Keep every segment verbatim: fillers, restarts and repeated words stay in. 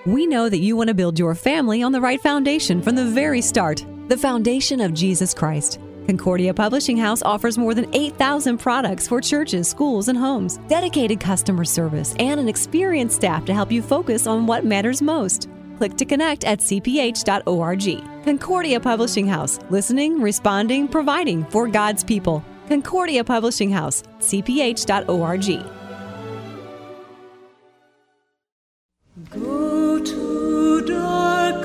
We know that you want to build your family on the right foundation from the very start, the foundation of Jesus Christ. Concordia Publishing House offers more than eight thousand products for churches, schools, and homes, dedicated customer service, and an experienced staff to help you focus on what matters most. Click to connect at c p h dot org. Concordia Publishing House, listening, responding, providing for God's people. Concordia Publishing House, c p h dot org. Go to dark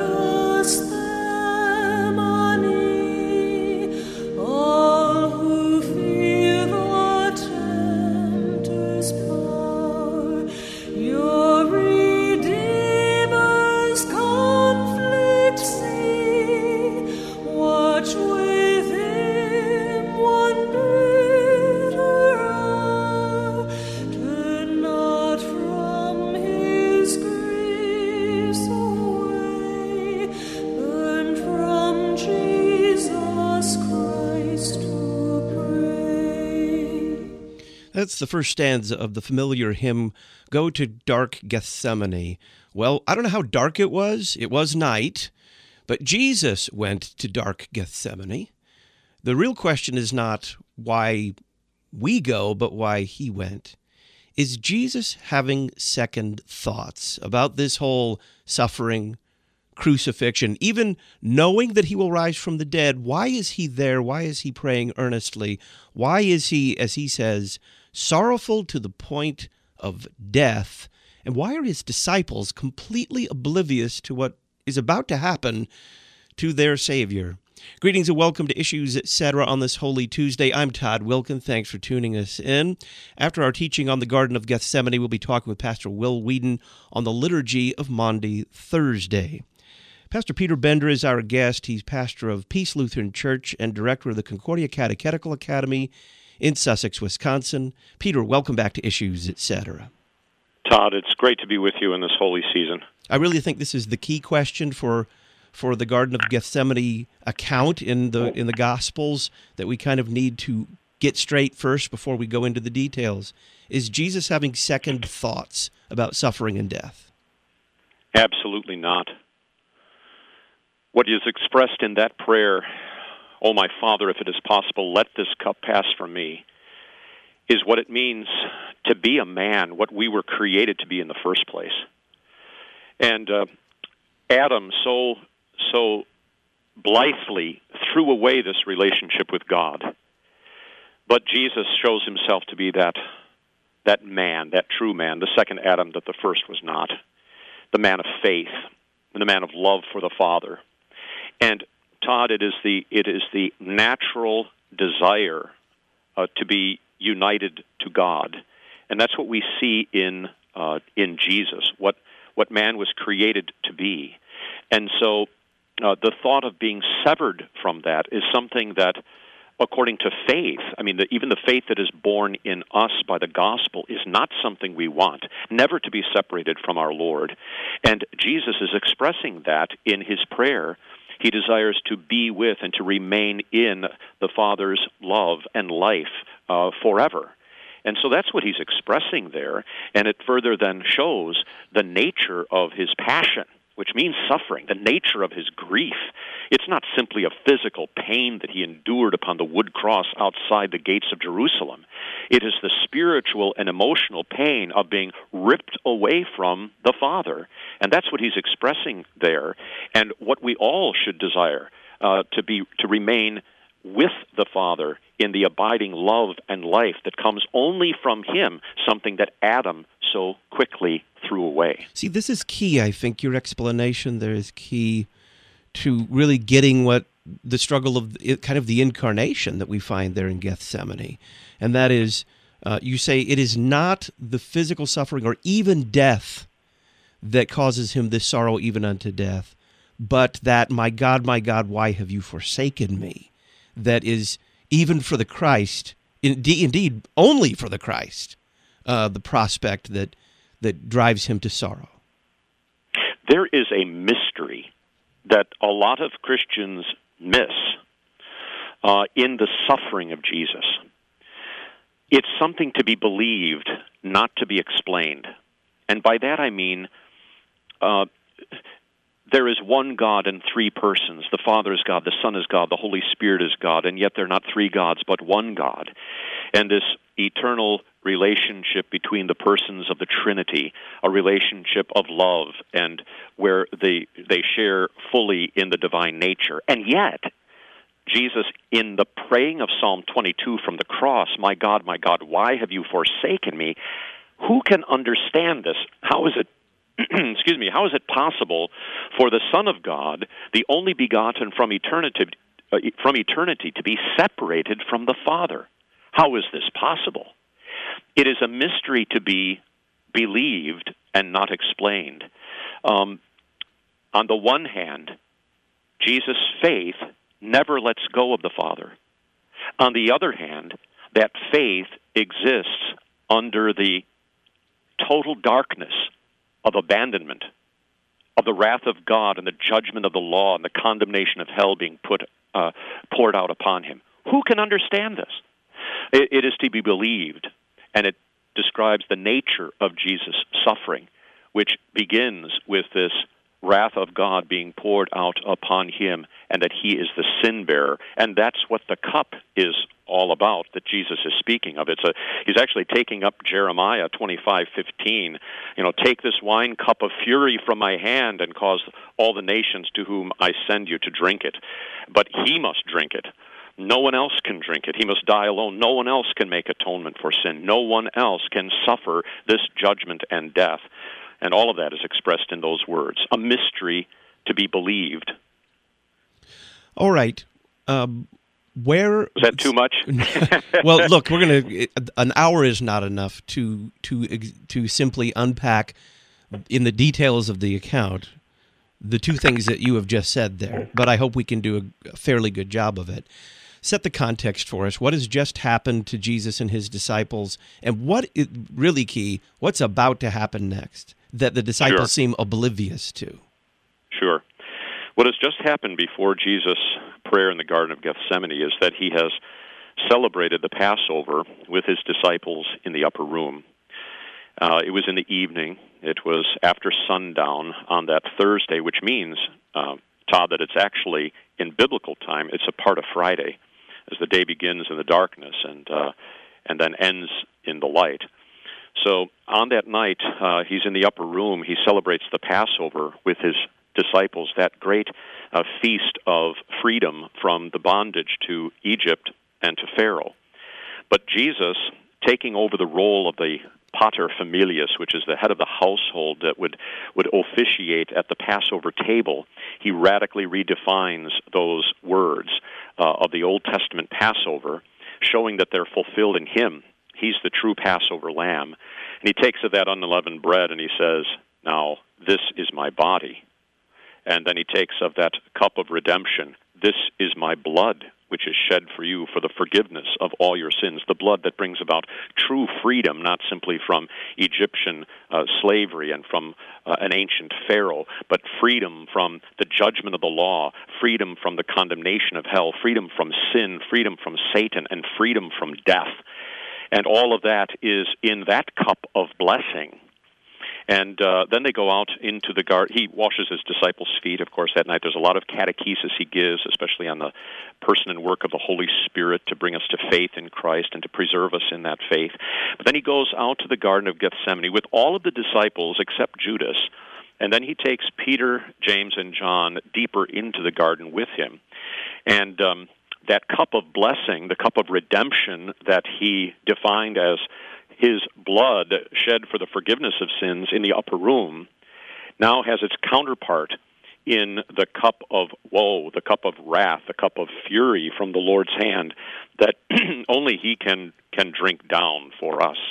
Gethsemane, all who fear the tempter's power, your Redeemer's conflict see, watch with him one bitter hour, turn not from his griefs away, learn from Jesus Christ to pray. That's the first stanza of the familiar hymn, Go to Dark Gethsemane. Well, I don't know how dark it was. It was night. But Jesus went to dark Gethsemane. The real question is not why we go, but why he went. Is Jesus having second thoughts about this whole suffering, crucifixion, even knowing that he will rise from the dead? Why is he there? Why is he praying earnestly? Why is he, as he says, sorrowful to the point of death? And why are his disciples completely oblivious to what is about to happen to their Savior? Greetings and welcome to Issues, et cetera on this Holy Tuesday. I'm Todd Wilkin. Thanks for tuning us in. After our teaching on the Garden of Gethsemane, we'll be talking with Pastor Will Whedon on the Liturgy of Maundy Thursday. Pastor Peter Bender is our guest. He's pastor of Peace Lutheran Church and director of the Concordia Catechetical Academy in Sussex, Wisconsin. Peter, welcome back to Issues, et cetera. Todd, it's great to be with you in this holy season. I really think this is the key question for for the Garden of Gethsemane account in the in the Gospels that we kind of need to get straight first before we go into the details. Is Jesus having second thoughts about suffering and death? Absolutely not. What is expressed in that prayer, "Oh, my Father, if it is possible, let this cup pass from me," is what it means to be a man, what we were created to be in the first place. And uh, Adam so so blithely threw away this relationship with God. But Jesus shows himself to be that that man, that true man, the second Adam that the first was not, the man of faith, and the man of love for the Father. And Todd, it is the it is the natural desire uh, to be united to God, and that's what we see in uh, in Jesus, what what man was created to be. And so uh, the thought of being severed from that is something that, according to faith, I mean, the, even the faith that is born in us by the gospel is not something we want, never to be separated from our Lord. And Jesus is expressing that in his prayer. He desires to be with and to remain in the Father's love and life uh, forever. And so that's what he's expressing there, and it further then shows the nature of his passion, which means suffering, the nature of his grief. It's not simply a physical pain that he endured upon the wood cross outside the gates of Jerusalem. It is the spiritual and emotional pain of being ripped away from the Father, and that's what he's expressing there, and what we all should desire, uh, to be to remain with the Father in the abiding love and life that comes only from him, something that Adam so quickly threw away. See, this is key, I think. Your explanation there is key to really getting what the struggle of kind of the incarnation that we find there in Gethsemane. And that is, uh, you say it is not the physical suffering or even death that causes him this sorrow even unto death, but that, my God, my God, why have you forsaken me? That is, even for the Christ, indeed, indeed only for the Christ, uh, the prospect that that drives him to sorrow. There is a mystery that a lot of Christians miss uh, in the suffering of Jesus. It's something to be believed, not to be explained. And by that I mean, uh, there is one God in three persons. The Father is God, the Son is God, the Holy Spirit is God, and yet they're not three gods, but one God. And this eternal relationship between the persons of the Trinity, a relationship of love, and where they they share fully in the divine nature. And yet, Jesus, in the praying of Psalm twenty-two from the cross, "My God, my God, why have you forsaken me?" Who can understand this? How is it, excuse me, how is it possible for the Son of God, the only begotten from eternity, uh, from eternity, to be separated from the Father? How is this possible? It is a mystery to be believed and not explained. Um, on the one hand, Jesus' faith never lets go of the Father. On the other hand, that faith exists under the total darkness of abandonment, of the wrath of God and the judgment of the law and the condemnation of hell being put uh, poured out upon him. Who can understand this? It, it is to be believed, and it describes the nature of Jesus' suffering, which begins with this wrath of God being poured out upon him, and that he is the sin bearer. And that's what the cup is all about that Jesus is speaking of. It's a, he's actually taking up Jeremiah twenty-five fifteen. You know, "Take this wine cup of fury from my hand and cause all the nations to whom I send you to drink it. But he must drink it. No one else can drink it. He must die alone. No one else can make atonement for sin. No one else can suffer this judgment and death." And all of that is expressed in those words. A mystery to be believed. All right. Um, where is that too much? Well, look, we're going to. An hour is not enough to to to simply unpack in the details of the account the two things that you have just said there. But I hope we can do a fairly good job of it. Set the context for us. What has just happened to Jesus and his disciples, and what is really key? What's about to happen next that the disciples Sure. seem oblivious to? Sure. What has just happened before Jesus' prayer in the Garden of Gethsemane is that he has celebrated the Passover with his disciples in the upper room. Uh, it was in the evening. It was after sundown on that Thursday, which means, uh, Todd, that it's actually, in biblical time, it's a part of Friday, as the day begins in the darkness and uh, and then ends in the light. So on that night, uh, he's in the upper room. He celebrates the Passover with his disciples, that great uh, feast of freedom from the bondage to Egypt and to Pharaoh. But Jesus, taking over the role of the pater familias, which is the head of the household that would, would officiate at the Passover table, he radically redefines those words uh, of the Old Testament Passover, showing that they're fulfilled in him. He's the true Passover lamb. And he takes of that unleavened bread and he says, "Now, this is my body." And then he takes of that cup of redemption. "This is my blood, which is shed for you for the forgiveness of all your sins." The blood that brings about true freedom, not simply from Egyptian uh, slavery and from uh, an ancient Pharaoh, but freedom from the judgment of the law, freedom from the condemnation of hell, freedom from sin, freedom from Satan, and freedom from death. And all of that is in that cup of blessing. And uh, then they go out into the garden. He washes his disciples' feet, of course, that night. There's a lot of catechesis he gives, especially on the person and work of the Holy Spirit to bring us to faith in Christ and to preserve us in that faith. But then he goes out to the Garden of Gethsemane with all of the disciples except Judas. And then he takes Peter, James, and John deeper into the garden with him. And um, that cup of blessing, the cup of redemption that he defined as his blood shed for the forgiveness of sins in the upper room, now has its counterpart in the cup of woe, the cup of wrath, the cup of fury from the Lord's hand that only he can can drink down for us.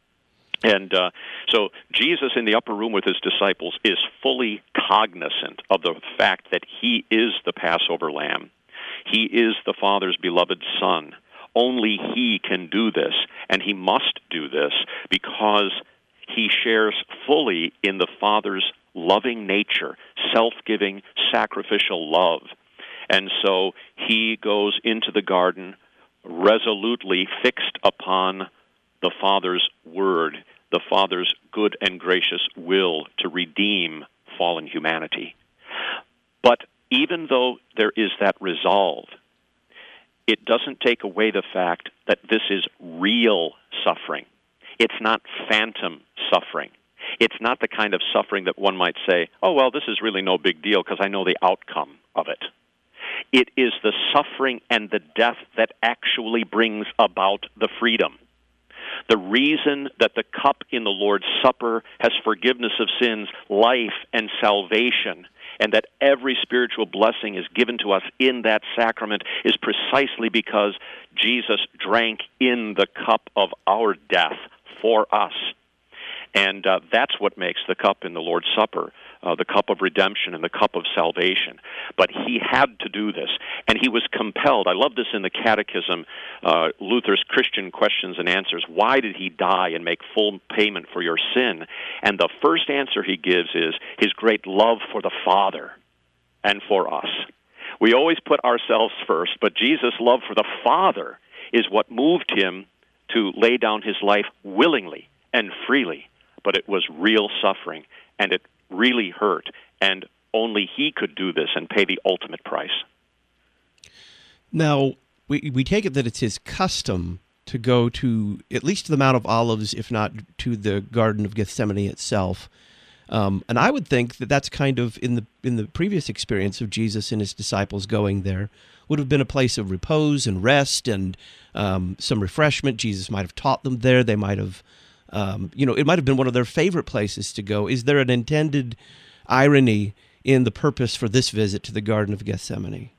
And uh, so Jesus in the upper room with his disciples is fully cognizant of the fact that he is the Passover lamb. He is the Father's beloved Son. Only he can do this, and he must do this because he shares fully in the Father's loving nature, self-giving, sacrificial love. And so he goes into the garden resolutely fixed upon the Father's word, the Father's good and gracious will to redeem fallen humanity. But even though there is that resolve, it doesn't take away the fact that this is real suffering. It's not phantom suffering. It's not the kind of suffering that one might say, oh, well, this is really no big deal because I know the outcome of it. It is the suffering and the death that actually brings about the freedom. The reason that the cup in the Lord's Supper has forgiveness of sins, life, and salvation, and that every spiritual blessing is given to us in that sacrament is precisely because Jesus drank in the cup of our death for us. And uh, that's what makes the cup in the Lord's Supper uh, the cup of redemption and the cup of salvation. But he had to do this, and he was compelled. I love this in the Catechism, uh, Luther's Christian Questions and Answers. Why did he die and make full payment for your sin? And the first answer he gives is his great love for the Father and for us. We always put ourselves first, but Jesus' love for the Father is what moved him to lay down his life willingly and freely. But it was real suffering, and it really hurt, and only he could do this and pay the ultimate price. Now, we we take it that it's his custom to go to at least to the Mount of Olives, if not to the Garden of Gethsemane itself. Um, and I would think that that's kind of, in the in the previous experience of Jesus and his disciples going there, would have been a place of repose and rest and um, some refreshment. Jesus might have taught them there. They might have, um, you know, it might have been one of their favorite places to go. Is there an intended irony in the purpose for this visit to the Garden of Gethsemane?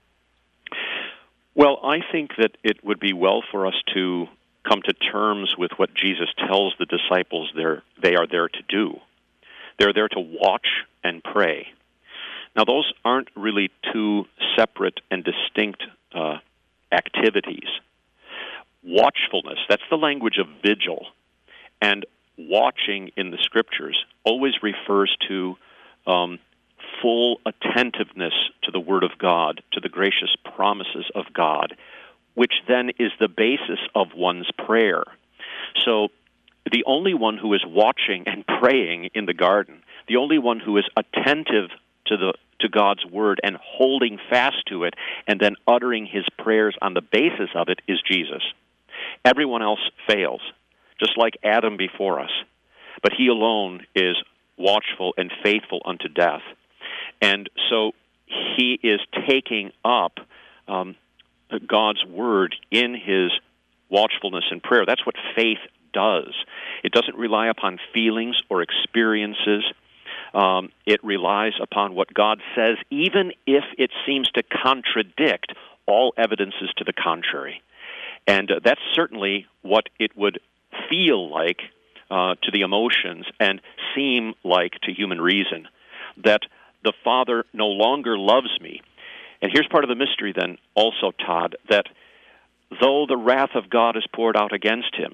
Well, I think that it would be well for us to come to terms with what Jesus tells the disciples they're, they are there to do. They're there to watch and pray. Now, those aren't really two separate and distinct uh, activities. Watchfulness, that's the language of vigil. And watching in the Scriptures always refers to um, full attentiveness to the Word of God, to the gracious promises of God, which then is the basis of one's prayer. So the only one who is watching and praying in the garden, the only one who is attentive to the to God's Word and holding fast to it and then uttering his prayers on the basis of it is Jesus. Everyone else fails, just like Adam before us. But he alone is watchful and faithful unto death. And so he is taking up um, God's Word in his watchfulness and prayer. That's what faith does. It doesn't rely upon feelings or experiences. Um, it relies upon what God says, even if it seems to contradict all evidences to the contrary. And uh, that's certainly what it would feel like uh, to the emotions and seem like to human reason, that the Father no longer loves me. And here's part of the mystery then also, Todd, that though the wrath of God is poured out against him,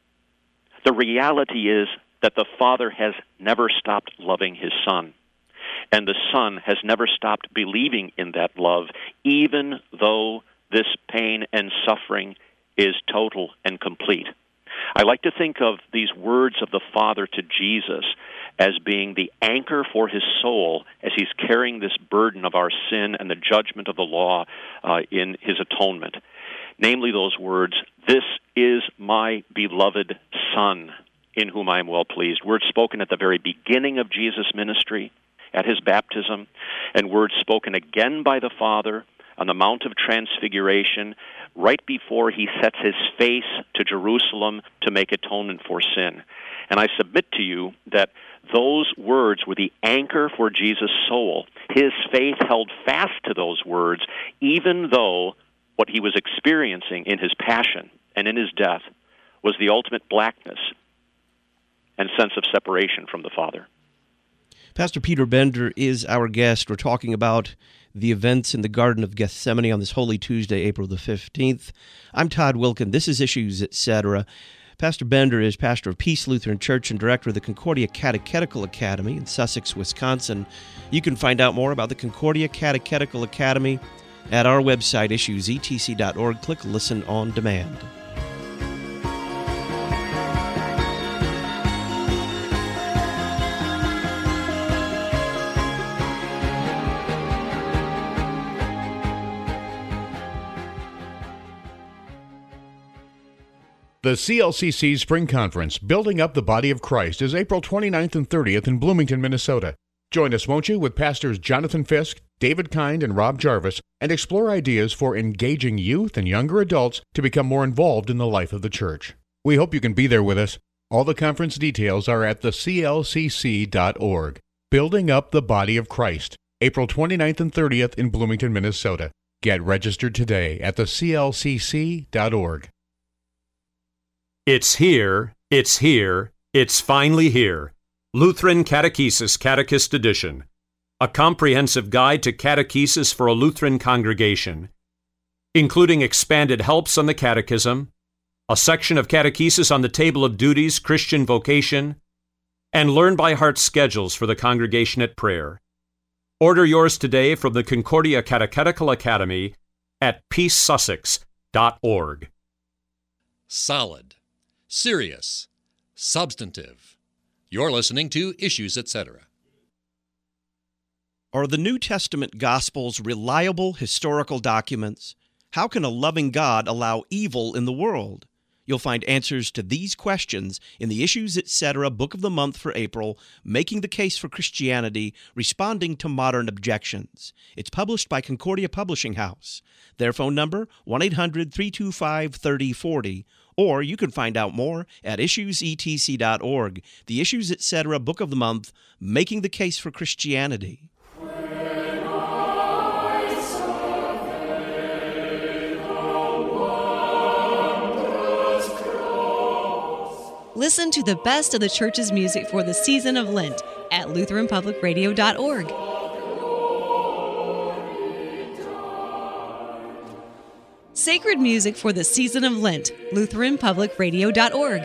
the reality is that the Father has never stopped loving his Son, and the Son has never stopped believing in that love, even though this pain and suffering is total and complete. I like to think of these words of the Father to Jesus as being the anchor for his soul as he's carrying this burden of our sin and the judgment of the law uh, in his atonement. Namely those words, "This is my beloved Son, in whom I am well pleased." Words spoken at the very beginning of Jesus' ministry, at his baptism, and words spoken again by the Father on the Mount of Transfiguration, right before he sets his face to Jerusalem to make atonement for sin. And I submit to you that those words were the anchor for Jesus' soul. His faith held fast to those words, even though what he was experiencing in his passion and in his death was the ultimate blackness and sense of separation from the Father. Pastor Peter Bender is our guest. We're talking about the events in the Garden of Gethsemane on this Holy Tuesday, April the fifteenth. I'm Todd Wilkin. This is Issues, et cetera. Pastor Bender is pastor of Peace Lutheran Church and director of the Concordia Catechetical Academy in Sussex, Wisconsin. You can find out more about the Concordia Catechetical Academy at our website, issues e t c dot org. Click Listen on Demand. The C L C C Spring Conference, Building Up the Body of Christ, is April twenty-ninth and thirtieth in Bloomington, Minnesota. Join us, won't you, with Pastors Jonathan Fisk, David Kind, and Rob Jarvis, and explore ideas for engaging youth and younger adults to become more involved in the life of the church. We hope you can be there with us. All the conference details are at the C L C C dot org. Building Up the Body of Christ, April twenty-ninth and thirtieth in Bloomington, Minnesota. Get registered today at the C L C C dot org. It's here, it's here, it's finally here. Lutheran Catechesis Catechist Edition, a comprehensive guide to catechesis for a Lutheran congregation, including expanded helps on the Catechism, a section of catechesis on the Table of Duties, Christian vocation, and learn-by-heart schedules for the congregation at prayer. Order yours today from the Concordia Catechetical Academy at peace sussex dot org. Solid, serious, substantive. You're listening to Issues, et cetera. Are the New Testament Gospels reliable historical documents? How can a loving God allow evil in the world? You'll find answers to these questions in the Issues, et cetera. Book of the Month for April, Making the Case for Christianity, Responding to Modern Objections. It's published by Concordia Publishing House. Their phone number, one eight hundred, three two five, three oh four oh, or you can find out more at issues e t c dot org. The Issues, et cetera. Book of the Month, Making the Case for Christianity. Listen to the best of the church's music for the season of Lent at lutheran public radio dot org. Sacred music for the season of Lent, lutheran public radio dot org.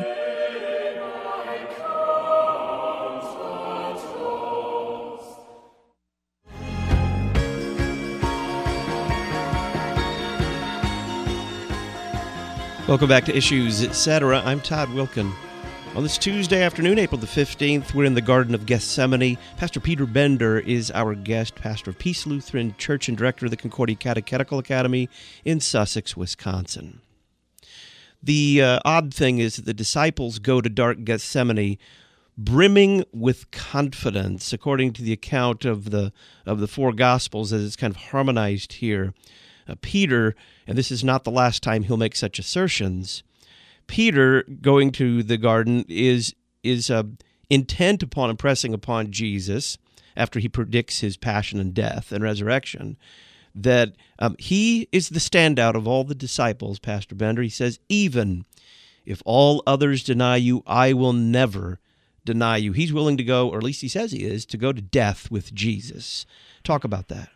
Welcome back to Issues, et cetera. I'm Todd Wilkin. On this Tuesday afternoon, April the fifteenth, we're in the Garden of Gethsemane. Pastor Peter Bender is our guest, pastor of Peace Lutheran Church and director of the Concordia Catechetical Academy in Sussex, Wisconsin. The uh, odd thing is that the disciples go to dark Gethsemane brimming with confidence, according to the account of the of the four Gospels, as it's kind of harmonized here. Uh, Peter, and this is not the last time he'll make such assertions, Peter, going to the garden, is is uh, intent upon impressing upon Jesus, after he predicts his passion and death and resurrection, that um, he is the standout of all the disciples, Pastor Bender. He says, even if all others deny you, I will never deny you. He's willing to go, or at least he says he is, to go to death with Jesus. Talk about that.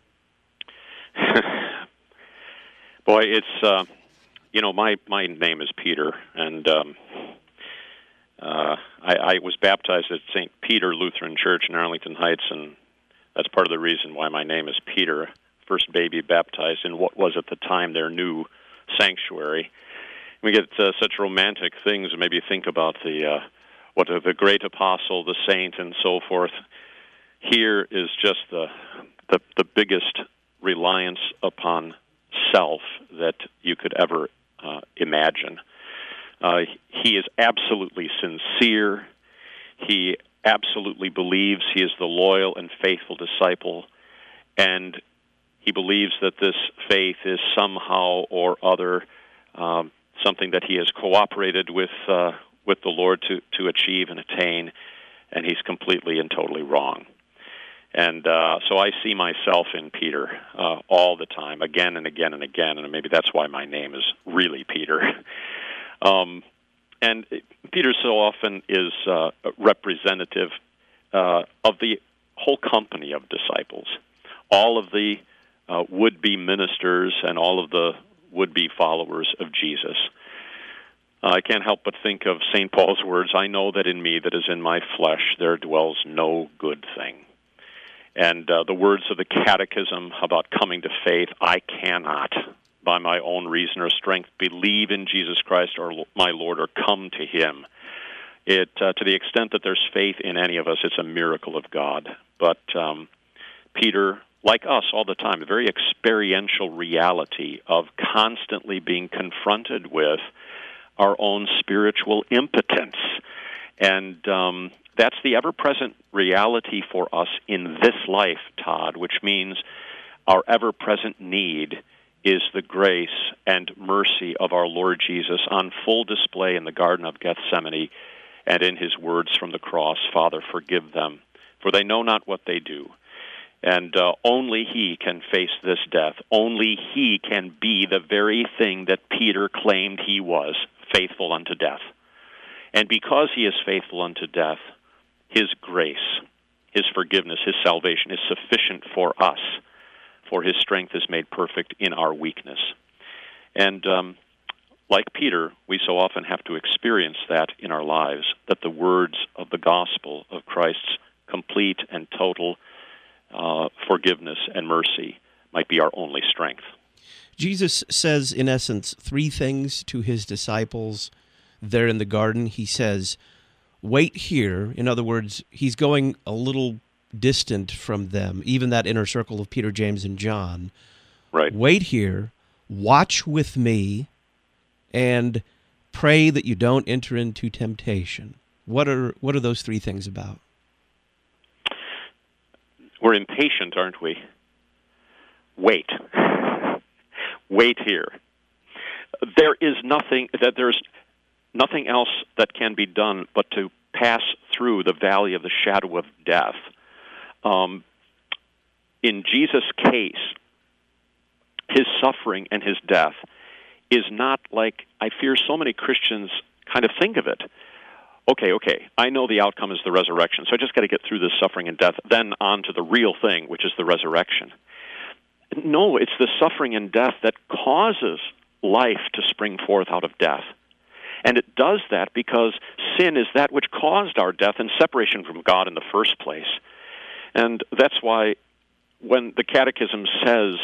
Boy, it's... Uh... You know, my, my name is Peter, and um, uh, I, I was baptized at Saint Peter Lutheran Church in Arlington Heights, and that's part of the reason why my name is Peter, first baby baptized in what was at the time their new sanctuary. We get uh, such romantic things, and maybe think about the uh, what uh, the great apostle, the saint, and so forth. Here is just the the, the biggest reliance upon self that you could ever Uh, imagine. Uh, he is absolutely sincere. He absolutely believes he is the loyal and faithful disciple, and he believes that this faith is somehow or other um, something that he has cooperated with uh, with the Lord to, to achieve and attain, and he's completely and totally wrong. And uh, so I see myself in Peter uh, all the time, again and again and again, and maybe that's why my name is really Peter. um, and Peter so often is uh, representative uh, of the whole company of disciples, all of the uh, would-be ministers and all of the would-be followers of Jesus. Uh, I can't help but think of Saint Paul's words, I know that in me that is in my flesh there dwells no good thing. And uh, the words of the Catechism about coming to faith, I cannot, by my own reason or strength, believe in Jesus Christ or my Lord or come to Him. It, uh, to the extent that there's faith in any of us, it's a miracle of God. But um, Peter, like us all the time, a very experiential reality of constantly being confronted with our own spiritual impotence. And um, that's the ever-present reality for us in this life, Todd, which means our ever-present need is the grace and mercy of our Lord Jesus on full display in the Garden of Gethsemane and in his words from the cross, Father, forgive them, for they know not what they do. And uh, only he can face this death. Only he can be the very thing that Peter claimed he was, faithful unto death. And because he is faithful unto death, his grace, his forgiveness, his salvation is sufficient for us, for his strength is made perfect in our weakness. And um, like Peter, we so often have to experience that in our lives, that the words of the gospel of Christ's complete and total uh, forgiveness and mercy might be our only strength. Jesus says, in essence, three things to his disciples there in the garden. He says, wait here. In other words, he's going a little distant from them, even that inner circle of Peter, James, and John. Right. Wait here, watch with me, and pray that you don't enter into temptation. What are what are those three things about? We're impatient, aren't we? Wait. Wait here. There is nothing that there's nothing else that can be done but to pass through the valley of the shadow of death. Um, in Jesus' case, his suffering and his death is not like I fear so many Christians kind of think of it. Okay, okay, I know the outcome is the resurrection, so I just got to get through this suffering and death, then on to the real thing, which is the resurrection. No, it's the suffering and death that causes life to spring forth out of death. And it does that because sin is that which caused our death and separation from God in the first place. And that's why when the Catechism says,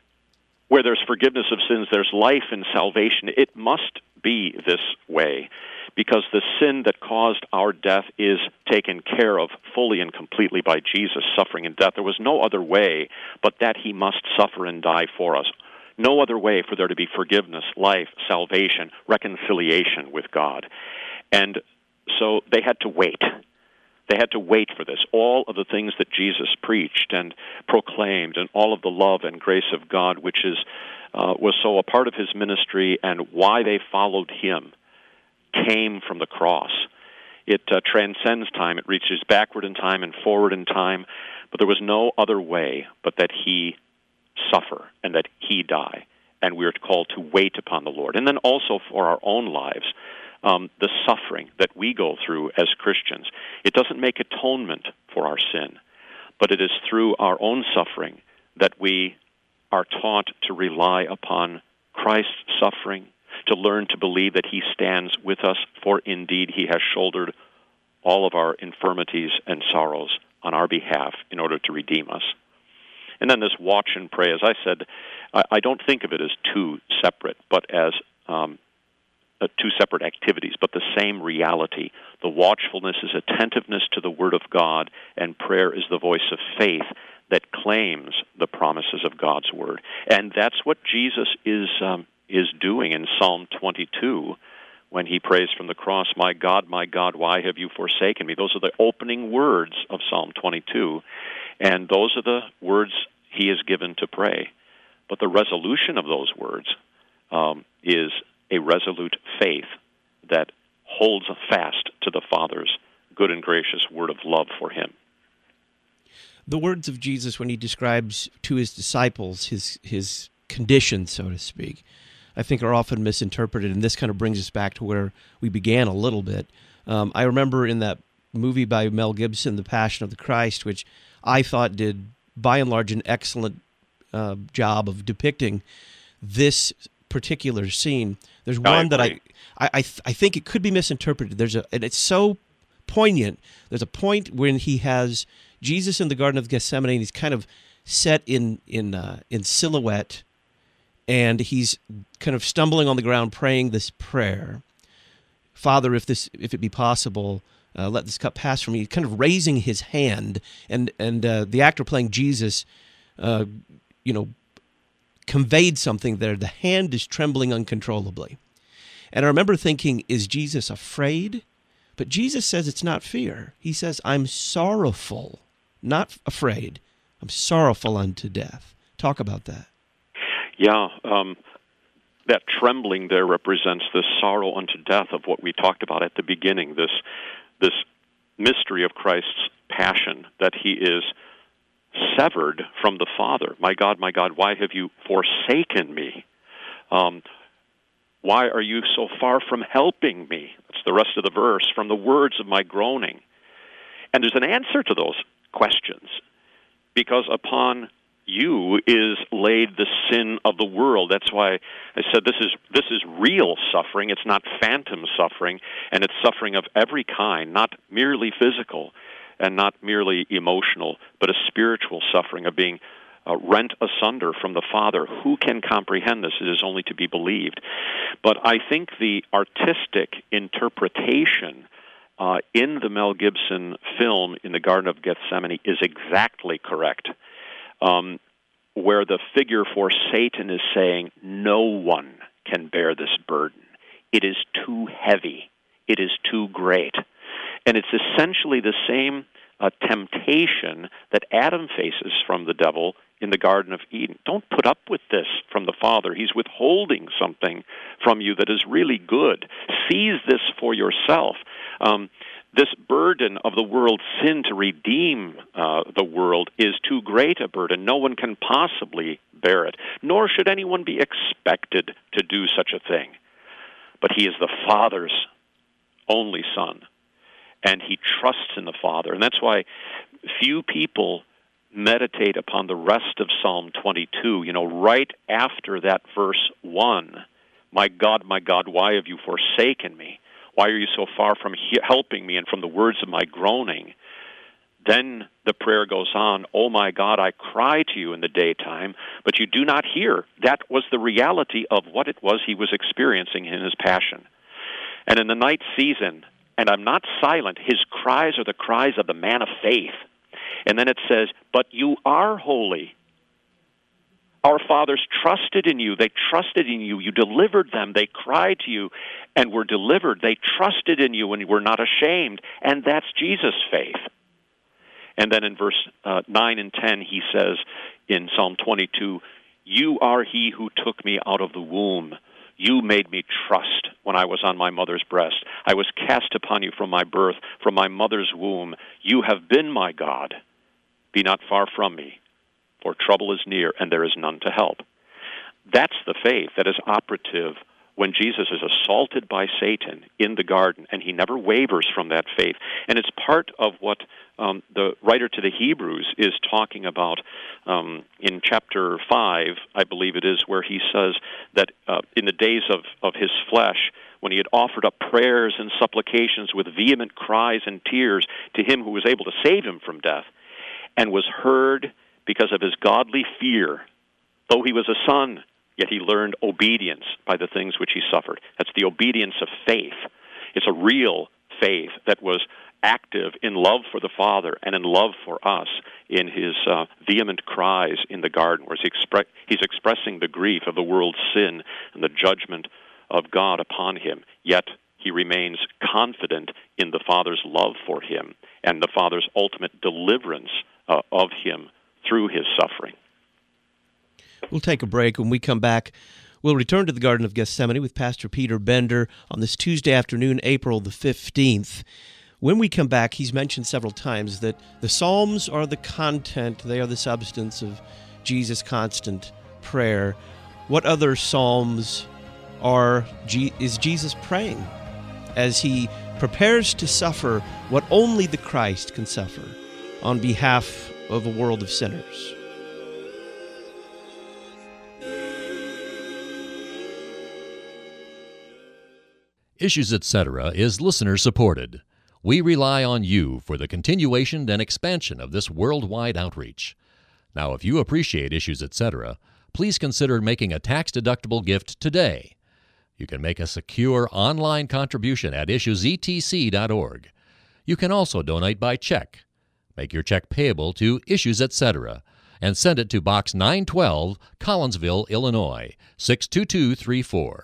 where there's forgiveness of sins, there's life and salvation, it must be this way, because the sin that caused our death is taken care of fully and completely by Jesus' suffering and death. There was no other way but that he must suffer and die for us. No other way for there to be forgiveness, life, salvation, reconciliation with God. And so they had to wait. They had to wait for this. All of the things that Jesus preached and proclaimed, and all of the love and grace of God, which is uh, was so a part of his ministry and why they followed him, came from the cross. It uh, transcends time. It reaches backward in time and forward in time. But there was no other way but that he suffer and that he die. And we are called to wait upon the Lord. And then also for our own lives, um, the suffering that we go through as Christians. It doesn't make atonement for our sin, but it is through our own suffering that we are taught to rely upon Christ's suffering, to learn to believe that he stands with us, for indeed he has shouldered all of our infirmities and sorrows on our behalf in order to redeem us. And then this watch and pray, as I said, I, I don't think of it as two separate, but as um, uh, two separate activities, but the same reality. The watchfulness is attentiveness to the Word of God, and prayer is the voice of faith that claims the promises of God's Word. And that's what Jesus is um, is doing in Psalm twenty-two when he prays from the cross, "My God, my God, why have you forsaken me?" Those are the opening words of Psalm twenty-two, and those are the words he is given to pray. But the resolution of those words um, is a resolute faith that holds fast to the Father's good and gracious word of love for him. The words of Jesus when he describes to his disciples his his condition, so to speak, I think are often misinterpreted, and this kind of brings us back to where we began a little bit. Um, I remember in that movie by Mel Gibson, The Passion of the Christ, which I thought did, by and large, an excellent uh, job of depicting this particular scene. There's one I that I I, I, th- I think it could be misinterpreted. There's a, and it's so poignant. There's a point when he has Jesus in the Garden of Gethsemane, and he's kind of set in in uh, in silhouette, and he's kind of stumbling on the ground praying this prayer. Father, if this if it be possible, uh, let this cup pass from me. He's kind of raising his hand, and and uh, the actor playing Jesus, uh, you know, conveyed something there. The hand is trembling uncontrollably. And I remember thinking, is Jesus afraid? But Jesus says it's not fear. He says, I'm sorrowful, not afraid. I'm sorrowful unto death. Talk about that. Yeah, um, that trembling there represents this sorrow unto death of what we talked about at the beginning, this this mystery of Christ's passion, that he is severed from the Father. My God, my God, why have you forsaken me? Um, why are you so far from helping me? That's the rest of the verse, from the words of my groaning. And there's an answer to those questions, because upon you is laid the sin of the world. That's why I said this is this is real suffering. It's not phantom suffering, and it's suffering of every kind, not merely physical and not merely emotional, but a spiritual suffering of being uh, rent asunder from the Father. Who can comprehend this? It is only to be believed. But I think the artistic interpretation uh, in the Mel Gibson film in the Garden of Gethsemane is exactly correct. Um, where the figure for Satan is saying, no one can bear this burden. It is too heavy. It is too great. And it's essentially the same uh, temptation that Adam faces from the devil in the Garden of Eden. Don't put up with this from the Father. He's withholding something from you that is really good. Seize this for yourself. Um, This burden of the world's sin to redeem uh, the world is too great a burden. No one can possibly bear it, nor should anyone be expected to do such a thing. But he is the Father's only Son, and he trusts in the Father. And that's why few people meditate upon the rest of Psalm twenty-two. You know, right after that verse one, my God, my God, why have you forsaken me? Why are you so far from he- helping me and from the words of my groaning? Then the prayer goes on, oh my God, I cry to you in the daytime, but you do not hear. That was the reality of what it was he was experiencing in his passion. And in the night season, and I'm not silent, his cries are the cries of the man of faith. And then it says, but you are holy. Our fathers trusted in you. They trusted in you. You delivered them. They cried to you and were delivered. They trusted in you and were not ashamed. And that's Jesus' faith. And then in verse uh, nine and ten, he says in Psalm twenty-two, you are he who took me out of the womb. You made me trust when I was on my mother's breast. I was cast upon you from my birth, from my mother's womb. You have been my God. Be not far from me, for trouble is near, and there is none to help. That's the faith that is operative when Jesus is assaulted by Satan in the garden, and he never wavers from that faith. And it's part of what um, the writer to the Hebrews is talking about um, in chapter five, I believe it is, where he says that uh, in the days of, of his flesh, when he had offered up prayers and supplications with vehement cries and tears to him who was able to save him from death, and was heard because of his godly fear. Though he was a son, yet he learned obedience by the things which he suffered. That's the obedience of faith. It's a real faith that was active in love for the Father and in love for us in his uh, vehement cries in the garden, where he's, expre- he's expressing the grief of the world's sin and the judgment of God upon him, yet he remains confident in the Father's love for him and the Father's ultimate deliverance uh, of him through his suffering. We'll take a break. When we come back, we'll return to the Garden of Gethsemane with Pastor Peter Bender on this Tuesday afternoon, April the fifteenth. When we come back, he's mentioned several times that the Psalms are the content, they are the substance of Jesus' constant prayer. What other Psalms are is Jesus praying as he prepares to suffer what only the Christ can suffer on behalf of a world of sinners? Issues, et cetera is listener-supported. We rely on you for the continuation and expansion of this worldwide outreach. Now, if you appreciate Issues, et cetera, please consider making a tax-deductible gift today. You can make a secure online contribution at issues e t c dot org. You can also donate by check. Make your check payable to Issues, et cetera, and send it to Box nine twelve, Collinsville, Illinois, six two two three four.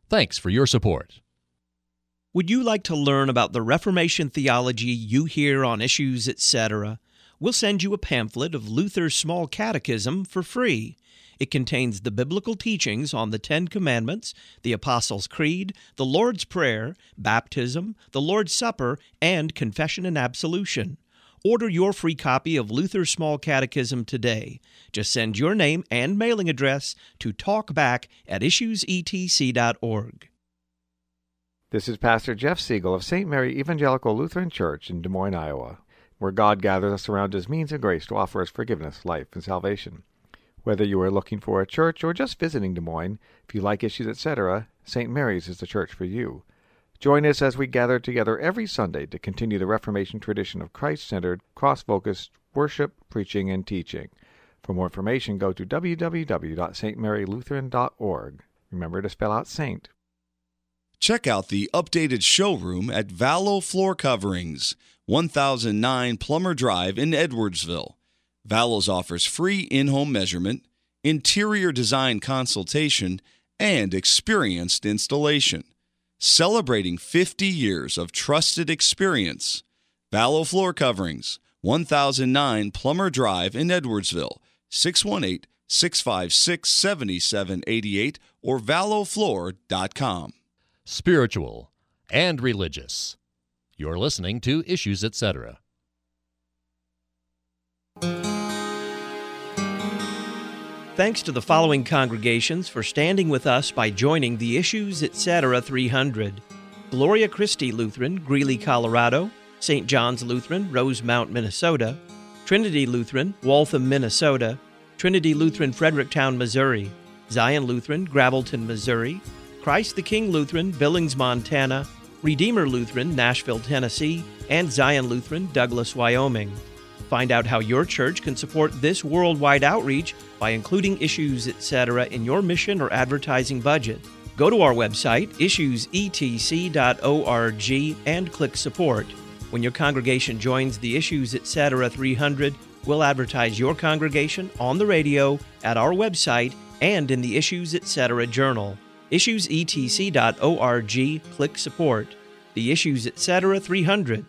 Thanks for your support. Would you like to learn about the Reformation theology you hear on Issues, et cetera? We'll send you a pamphlet of Luther's Small Catechism for free. It contains the biblical teachings on the Ten Commandments, the Apostles' Creed, the Lord's Prayer, baptism, the Lord's Supper, and confession and absolution. Order your free copy of Luther's Small Catechism today. Just send your name and mailing address to talkback at issues e t c dot org. This is Pastor Jeff Siegel of Saint Mary Evangelical Lutheran Church in Des Moines, Iowa, where God gathers us around His means of grace to offer us forgiveness, life, and salvation. Whether you are looking for a church or just visiting Des Moines, if you like Issues, et cetera, Saint Mary's is the church for you. Join us as we gather together every Sunday to continue the Reformation tradition of Christ-centered, cross-focused worship, preaching, and teaching. For more information, go to w w w dot st mary lutheran dot org. Remember to spell out saint. Check out the updated showroom at Vallow Floor Coverings, one thousand nine Plummer Drive in Edwardsville. Vallow's offers free in-home measurement, interior design consultation, and experienced installation. Celebrating fifty years of trusted experience. Vallow Floor Coverings, one thousand nine Plummer Drive in Edwardsville, six one eight, six five six, seven seven eight eight or vallow floor dot com. Spiritual and religious. You're listening to Issues, et cetera. Thanks to the following congregations for standing with us by joining the Issues, et cetera three hundred. Gloria Christi Lutheran, Greeley, Colorado. Saint John's Lutheran, Rosemount, Minnesota. Trinity Lutheran, Waltham, Minnesota. Trinity Lutheran, Fredericktown, Missouri. Zion Lutheran, Gravelton, Missouri. Christ the King Lutheran, Billings, Montana. Redeemer Lutheran, Nashville, Tennessee. And Zion Lutheran, Douglas, Wyoming. Find out how your church can support this worldwide outreach by including Issues, et cetera in your mission or advertising budget. Go to our website, issues e t c dot org, and click Support. When your congregation joins the Issues, et cetera three hundred, we'll advertise your congregation on the radio, at our website, and in the Issues, et cetera journal. issues e t c dot org, click Support. The Issues, et cetera three hundred.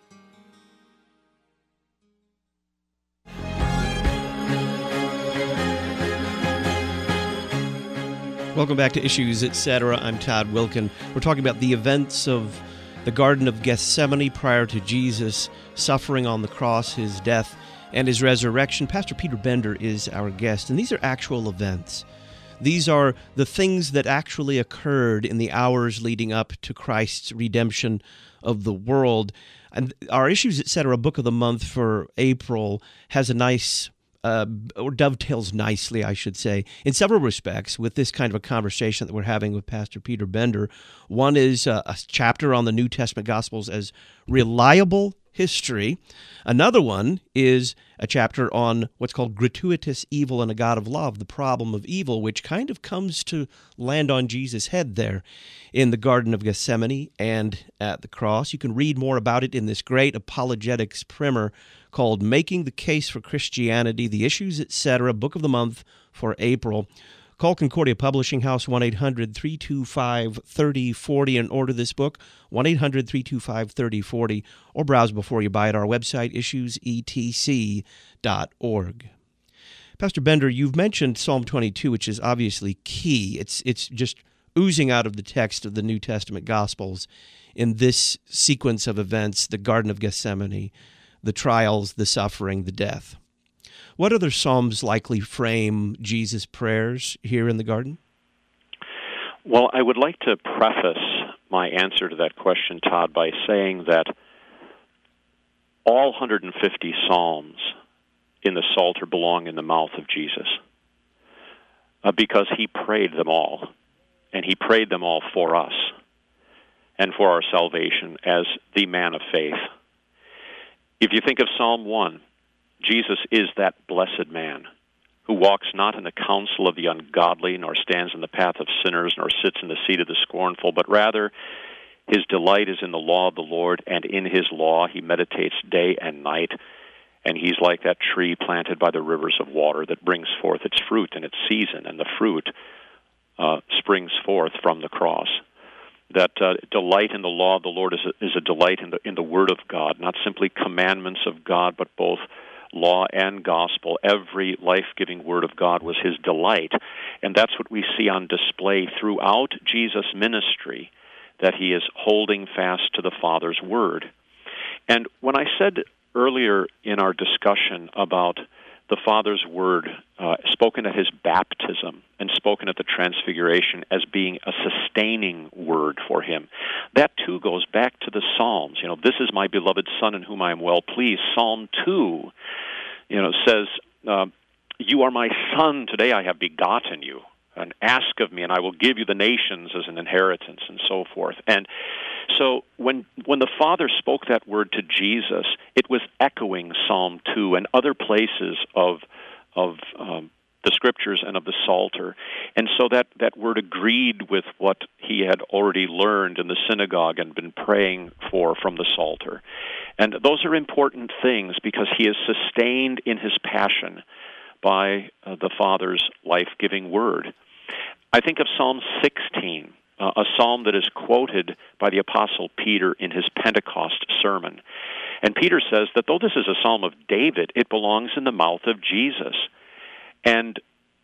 Welcome back to Issues, et cetera. I'm Todd Wilkin. We're talking about the events of the Garden of Gethsemane prior to Jesus suffering on the cross, his death, and his resurrection. Pastor Peter Bender is our guest, and these are actual events. These are the things that actually occurred in the hours leading up to Christ's redemption of the world. And our Issues, et cetera, book of the month for April has a nice Uh, or dovetails nicely, I should say, in several respects with this kind of a conversation that we're having with Pastor Peter Bender. One is uh, a chapter on the New Testament Gospels as reliable history. Another one is a chapter on what's called gratuitous evil and a God of love, the problem of evil, which kind of comes to land on Jesus' head there in the Garden of Gethsemane and at the cross. You can read more about it in this great apologetics primer called Making the Case for Christianity, the Issues, et cetera, book of the month for April. Call Concordia Publishing House, one eight hundred, three two five, three oh four oh, and order this book, one eight hundred, three two five, three oh four oh, or browse before you buy at our website, issues e t c dot org. Pastor Bender, you've mentioned Psalm twenty-two, which is obviously key. It's, it's just oozing out of the text of the New Testament Gospels in this sequence of events, the Garden of Gethsemane, the trials, the suffering, the death. What other psalms likely frame Jesus' prayers here in the garden? Well, I would like to preface my answer to that question, Todd, by saying that all one hundred fifty psalms in the Psalter belong in the mouth of Jesus, uh, because he prayed them all, and he prayed them all for us and for our salvation as the man of faith. If you think of Psalm one, Jesus is that blessed man who walks not in the counsel of the ungodly, nor stands in the path of sinners, nor sits in the seat of the scornful, but rather his delight is in the law of the Lord, and in his law he meditates day and night, and he's like that tree planted by the rivers of water that brings forth its fruit in its season, and the fruit uh, springs forth from the cross. That uh, delight in the law of the Lord is a, is a delight in the in the Word of God, not simply commandments of God, but both law and gospel. Every life-giving Word of God was his delight, and that's what we see on display throughout Jesus' ministry, that he is holding fast to the Father's Word. And when I said earlier in our discussion about the Father's Word uh, spoken at his baptism and spoken at the Transfiguration as being a sustaining word for him, that too goes back to the Psalms. You know, this is my beloved Son in whom I am well pleased. Psalm two, you know, says, uh, you are my Son, today I have begotten you. And ask of me, and I will give you the nations as an inheritance, and so forth. And so when when the Father spoke that word to Jesus, it was echoing Psalm two and other places of of um, the Scriptures and of the Psalter. And so that, that word agreed with what he had already learned in the synagogue and been praying for from the Psalter. And those are important things because he is sustained in his passion by uh, the Father's life-giving word. I think of Psalm sixteen, uh, a psalm that is quoted by the Apostle Peter in his Pentecost sermon. And Peter says that though this is a psalm of David, it belongs in the mouth of Jesus. And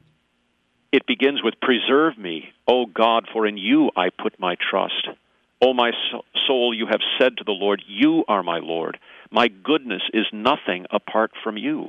it begins with, preserve me, O God, for in you I put my trust. O my soul, you have said to the Lord, you are my Lord. My goodness is nothing apart from you.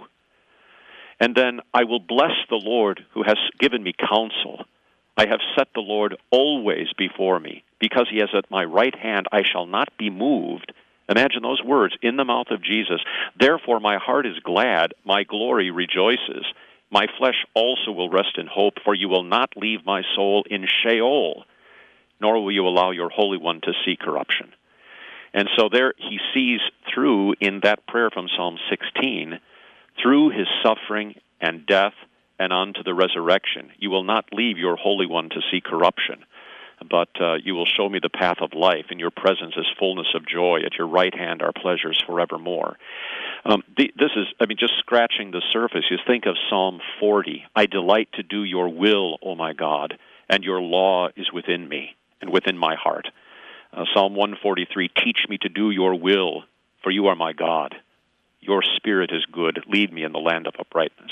And then, I will bless the Lord who has given me counsel. I have set the Lord always before me. Because he is at my right hand, I shall not be moved. Imagine those words in the mouth of Jesus. Therefore my heart is glad, my glory rejoices. My flesh also will rest in hope, for you will not leave my soul in Sheol, nor will you allow your Holy One to see corruption. And so there he sees through, in that prayer from Psalm sixteen, through his suffering and death and on to the resurrection, you will not leave your Holy One to see corruption, but uh, you will show me the path of life. In your presence is fullness of joy. At your right hand are pleasures forevermore. Um, the, this is, I mean, just scratching the surface. You think of Psalm forty. I delight to do your will, O my God, and your law is within me and within my heart. Uh, Psalm one forty-three, teach me to do your will, for you are my God. Your spirit is good. Lead me in the land of uprightness.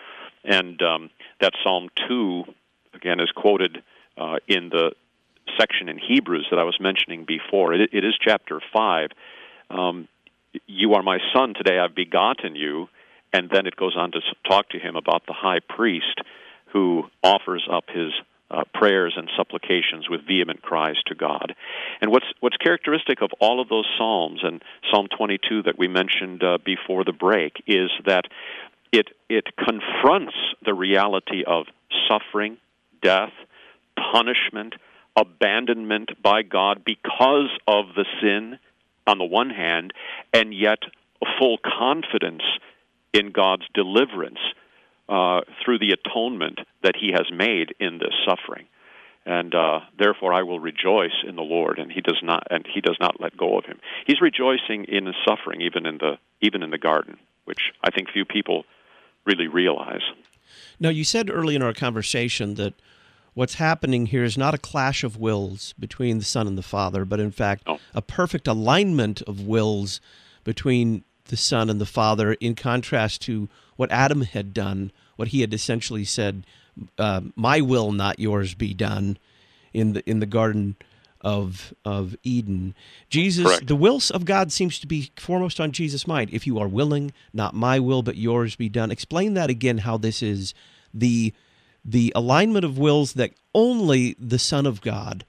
And um, that Psalm two, again, is quoted uh, in the section in Hebrews that I was mentioning before. It, it is chapter five. Um, you are my son, today I've begotten you. And then it goes on to talk to him about the high priest who offers up his uh, prayers and supplications with vehement cries to God. And what's what's characteristic of all of those psalms, and Psalm twenty-two that we mentioned uh, before the break, is that it it confronts the reality of suffering, death, punishment, abandonment by God because of the sin on the one hand, and yet full confidence in God's deliverance uh, through the atonement that he has made in this suffering. And uh, therefore I will rejoice in the Lord, and he does not and he does not let go of him. He's rejoicing in his suffering, even in the even in the garden, which I think few people really realize. Now, you said early in our conversation that what's happening here is not a clash of wills between the Son and the Father, but in fact no. a perfect alignment of wills between the Son and the Father, in contrast to what Adam had done, what he had essentially said, uh, my will, not yours, be done in the in the Garden of of Eden. Jesus, Correct. The will of God seems to be foremost on Jesus' mind. If you are willing, not my will, but yours be done. Explain that again, how this is the the alignment of wills that only the Son of God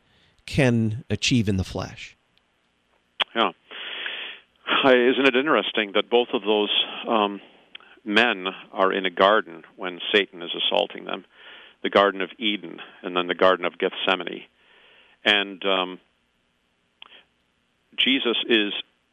can achieve in the flesh. Yeah. Isn't it interesting that both of those um, men are in a garden when Satan is assaulting them, the Garden of Eden and then the Garden of Gethsemane. And um, Jesus is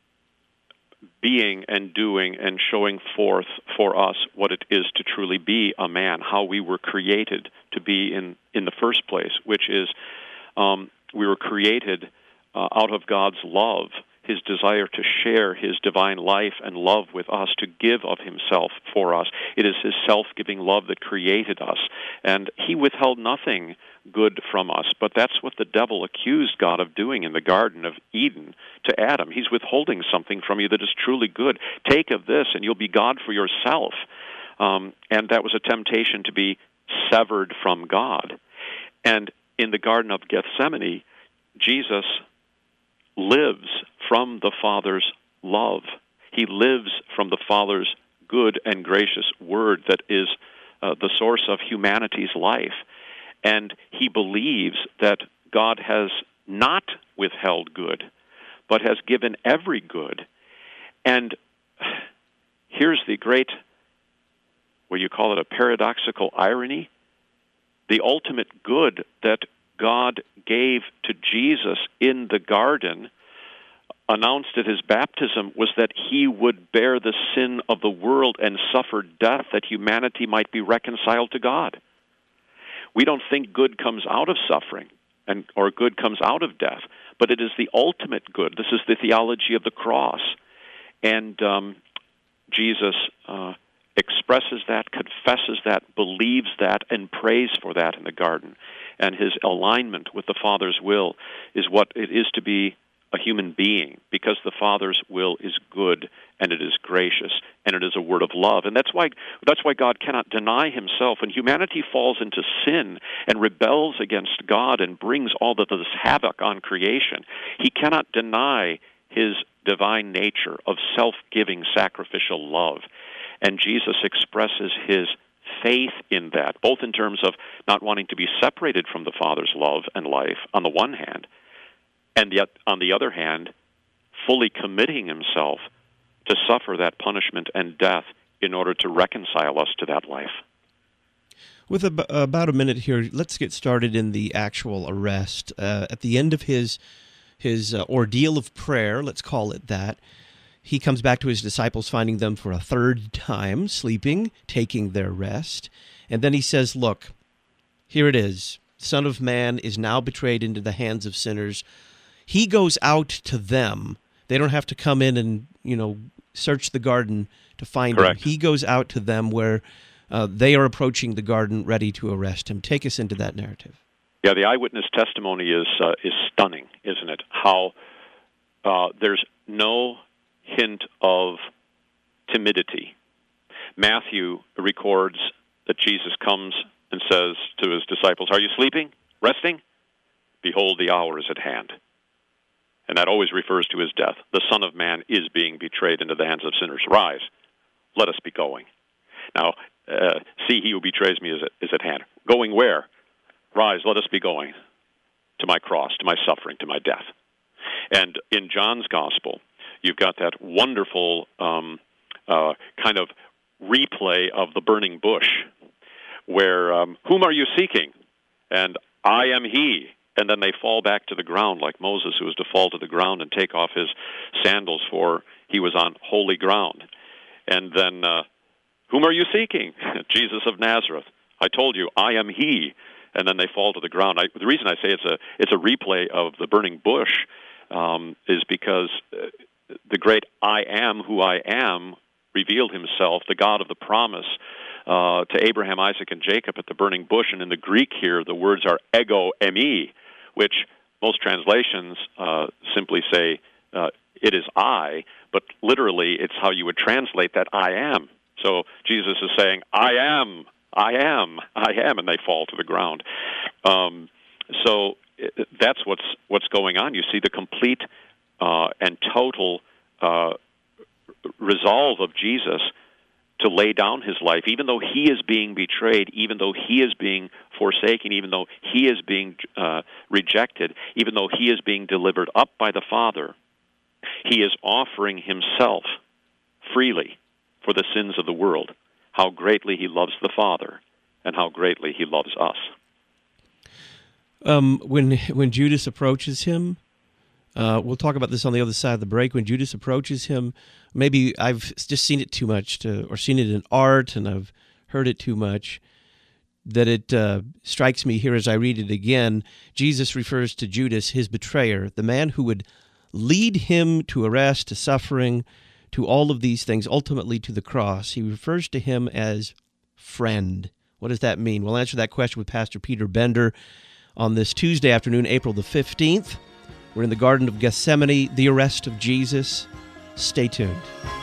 being and doing and showing forth for us what it is to truly be a man, how we were created to be in, in the first place, which is um, we were created uh, out of God's love his desire to share his divine life and love with us, to give of himself for us. It is his self-giving love that created us, and he withheld nothing good from us. But that's what the devil accused God of doing in the Garden of Eden to Adam. He's withholding something from you that is truly good. Take of this, and you'll be God for yourself. Um, and that was a temptation to be severed from God. And in the Garden of Gethsemane, Jesus lives from the Father's love. He lives from the Father's good and gracious word that is uh, the source of humanity's life. And he believes that God has not withheld good, but has given every good. And here's the great, what you call it, a paradoxical irony. The ultimate good that God gave to Jesus in the garden, announced at his baptism, was that he would bear the sin of the world and suffer death that humanity might be reconciled to God. We don't think good comes out of suffering and or good comes out of death, but it is the ultimate good. This is the theology of the cross. And um, Jesus uh, expresses that, confesses that, believes that, and prays for that in the garden. And his alignment with the Father's will is what it is to be a human being, because the Father's will is good and it is gracious and it is a word of love. And that's why that's why God cannot deny himself. When humanity falls into sin and rebels against God and brings all of this havoc on creation, he cannot deny his divine nature of self-giving, sacrificial love. And Jesus expresses his faith in that, both in terms of not wanting to be separated from the Father's love and life on the one hand, and yet on the other hand, fully committing himself to suffer that punishment and death in order to reconcile us to that life. With ab- about a minute here, let's get started in the actual arrest. Uh, at the end of his his uh, ordeal of prayer, let's call it that, he comes back to his disciples, finding them for a third time, sleeping, taking their rest. And then he says, look, here it is. Son of Man is now betrayed into the hands of sinners. He goes out to them. They don't have to come in and, you know, search the garden to find Correct. him. He goes out to them where uh, they are approaching the garden ready to arrest him. Take us into that narrative. Yeah, the eyewitness testimony is uh, is stunning, isn't it? How uh, there's no hint of timidity. Matthew records that Jesus comes and says to his disciples, "Are you sleeping? Resting? Behold, the hour is at hand." And that always refers to his death. The Son of Man is being betrayed into the hands of sinners. Rise, let us be going. Now, uh, see, he who betrays me is at, is at hand. Going where? Rise, let us be going to my cross, to my suffering, to my death. And in John's Gospel, you've got that wonderful um, uh, kind of replay of the burning bush, where, um, whom are you seeking? And I am he. And then they fall back to the ground like Moses, who was to fall to the ground and take off his sandals, for he was on holy ground. And then, uh, whom are you seeking? Jesus of Nazareth. I told you, I am he. And then they fall to the ground. I, the reason I say it's a it's a replay of the burning bush um, is because uh, the great I am who I am revealed himself, the God of the promise, uh, to Abraham, Isaac, and Jacob at the burning bush. And in the Greek here, the words are ego eimi, which most translations uh, simply say, uh, it is I, but literally it's how you would translate that I am. So Jesus is saying, I am, I am, I am, and they fall to the ground. Um, so it, that's what's what's going on. You see the complete uh, and total uh, resolve of Jesus to lay down his life, even though he is being betrayed, even though he is being forsaken, even though he is being uh, rejected, even though he is being delivered up by the Father. He is offering himself freely for the sins of the world. How greatly he loves the Father, and how greatly he loves us. Um, when when Judas approaches him, uh, we'll talk about this on the other side of the break. When Judas approaches him, maybe I've just seen it too much, to, or seen it in art, and I've heard it too much, that it uh, strikes me here as I read it again. Jesus refers to Judas, his betrayer, the man who would lead him to arrest, to suffering, to all of these things, ultimately to the cross. He refers to him as friend. What does that mean? We'll answer that question with Pastor Peter Bender on this Tuesday afternoon, April the fifteenth. We're in the Garden of Gethsemane, the arrest of Jesus. Stay tuned.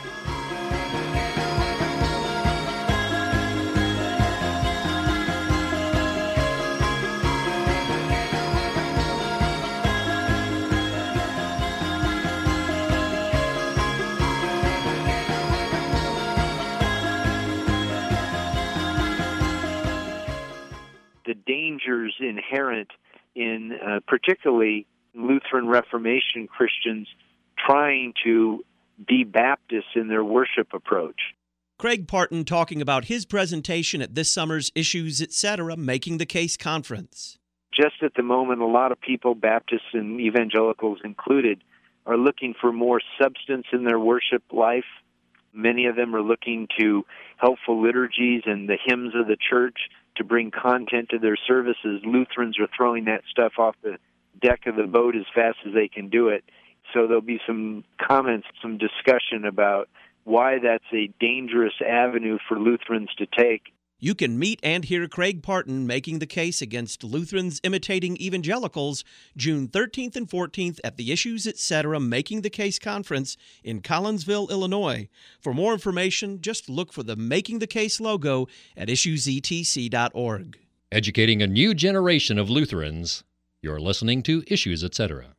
The dangers inherent in uh, particularly Lutheran Reformation Christians trying to be Baptists in their worship approach. Craig Parton talking about his presentation at this summer's Issues, et cetera, Making the Case Conference. Just at the moment, a lot of people, Baptists and evangelicals included, are looking for more substance in their worship life. Many of them are looking to helpful liturgies and the hymns of the church to bring content to their services. Lutherans are throwing that stuff off the deck of the boat as fast as they can do it. So there'll be some comments, some discussion about why that's a dangerous avenue for Lutherans to take. You can meet and hear Craig Parton making the case against Lutherans imitating evangelicals June thirteenth and fourteenth at the Issues, et cetera. Making the Case Conference in Collinsville, Illinois. For more information, just look for the Making the Case logo at issues e t c dot org. Educating a new generation of Lutherans. You're listening to Issues, et cetera.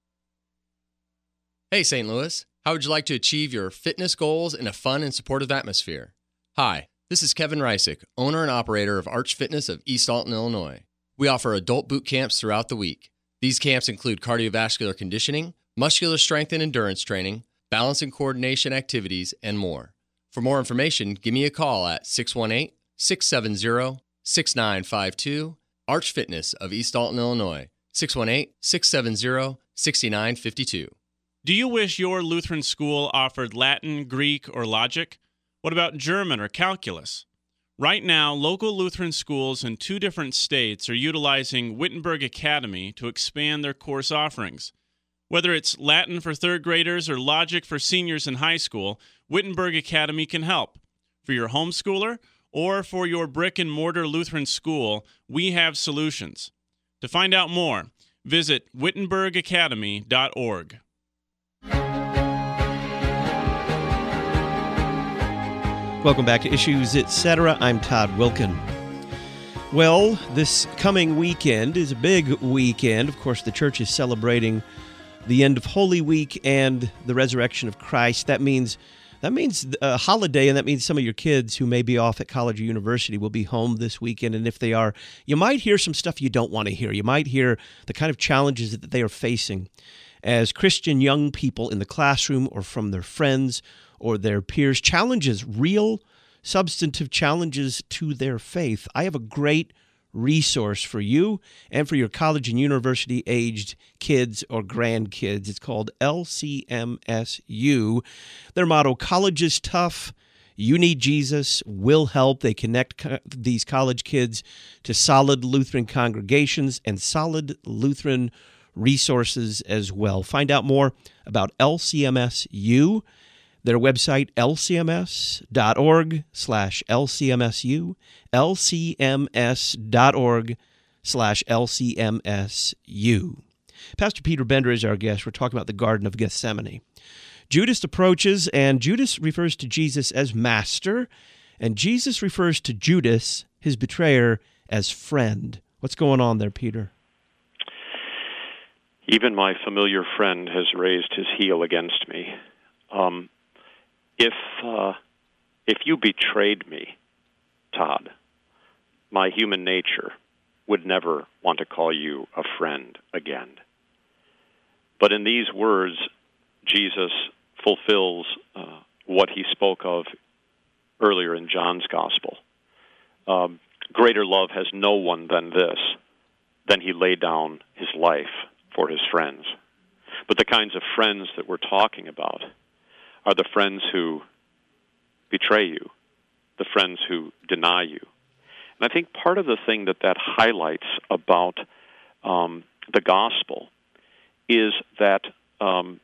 Hey, Saint Louis. How would you like to achieve your fitness goals in a fun and supportive atmosphere? Hi. This is Kevin Reisick, owner and operator of Arch Fitness of East Alton, Illinois. We offer adult boot camps throughout the week. These camps include cardiovascular conditioning, muscular strength and endurance training, balance and coordination activities, and more. For more information, give me a call at six one eight, six seven zero, six nine five two, Arch Fitness of East Alton, Illinois, six one eight, six seven zero, six nine five two. Do you wish your Lutheran school offered Latin, Greek, or logic? What about German or calculus? Right now, local Lutheran schools in two different states are utilizing Wittenberg Academy to expand their course offerings. Whether it's Latin for third graders or logic for seniors in high school, Wittenberg Academy can help. For your homeschooler or for your brick-and-mortar Lutheran school, we have solutions. To find out more, visit wittenberg academy dot org. Welcome back to Issues, et cetera. I'm Todd Wilkin. Well, this coming weekend is a big weekend. Of course, the church is celebrating the end of Holy Week and the resurrection of Christ. That means that means a holiday, and that means some of your kids who may be off at college or university will be home this weekend. And if they are, you might hear some stuff you don't want to hear. You might hear the kind of challenges that they are facing as Christian young people in the classroom or from their friends or their peers, challenges, real substantive challenges to their faith. I have a great resource for you and for your college and university-aged kids or grandkids. It's called L C M S U. Their motto, college is tough, you need Jesus, will help. They connect co- these college kids to solid Lutheran congregations and solid Lutheran resources as well. Find out more about L C M S U. Their website, L C M S dot org slash L C M S U, L C M S dot org slash L C M S U. Pastor Peter Bender is our guest. We're talking about the Garden of Gethsemane. Judas approaches, and Judas refers to Jesus as master, and Jesus refers to Judas, his betrayer, as friend. What's going on there, Peter? Even my familiar friend has raised his heel against me. Um, if uh, if you betrayed me, Todd, my human nature would never want to call you a friend again. But in these words, Jesus fulfills uh, what he spoke of earlier in John's Gospel. Um, greater love has no one than this, than he laid down his life for his friends. But the kinds of friends that we're talking about are the friends who betray you, the friends who deny you. And I think part of the thing that that highlights about um, the gospel is that um,